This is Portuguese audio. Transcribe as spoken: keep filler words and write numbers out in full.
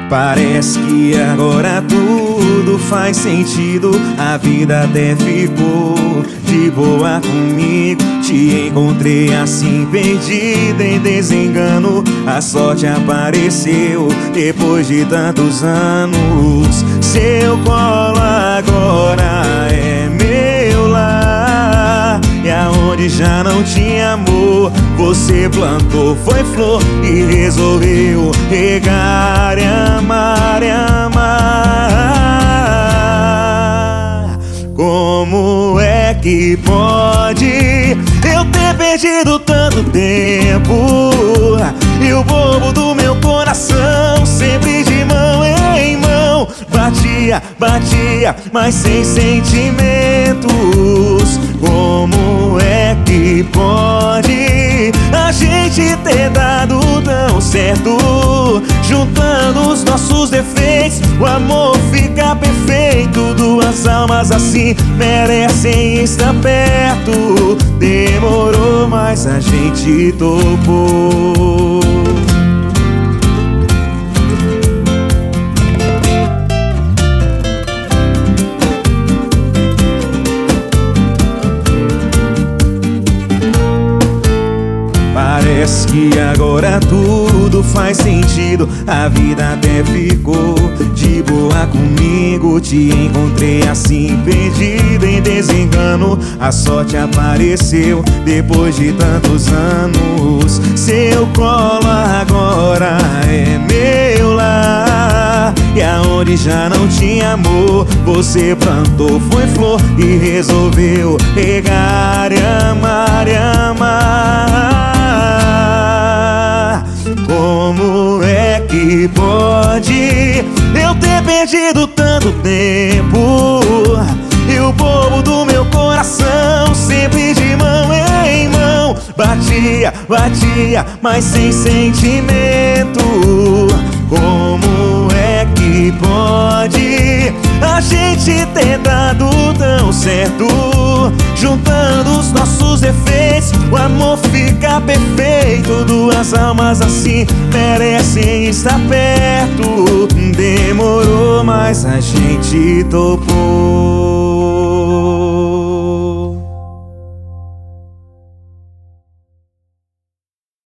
Parece que agora tudo faz sentido. A vida até ficou de boa comigo. Te encontrei assim perdida em desengano. A sorte apareceu depois de tantos anos. Seu colo agora é meu lar, e aonde já não tinha amor, você plantou, foi flor e resolveu regar e amar e amar. Como é que pode eu ter perdido tanto tempo? E o bobo do meu coração sempre de mão em mão batia, batia, mas sem sentimentos. Como é que pode a gente ter dado tão certo? Juntando os nossos defeitos, o amor fica perfeito. Duas almas assim merecem estar perto. Demorou, mas a gente topou. Parece que agora tudo faz sentido. A vida até ficou de boa comigo. Te encontrei assim perdida em desengano. A sorte apareceu depois de tantos anos. Seu colo agora é meu lar, e aonde já não tinha amor, você plantou, foi flor e resolveu regar e amar e amar. Como é que pode eu ter perdido tanto tempo? E o bobo do meu coração sempre de mão em mão batia, batia, mas sem sentimento. Como é que pode a gente ter dado tão certo? Juntando os nossos defeitos, o amor fica perfeito. Duas almas assim merecem estar perto. Demorou, mas a gente topou.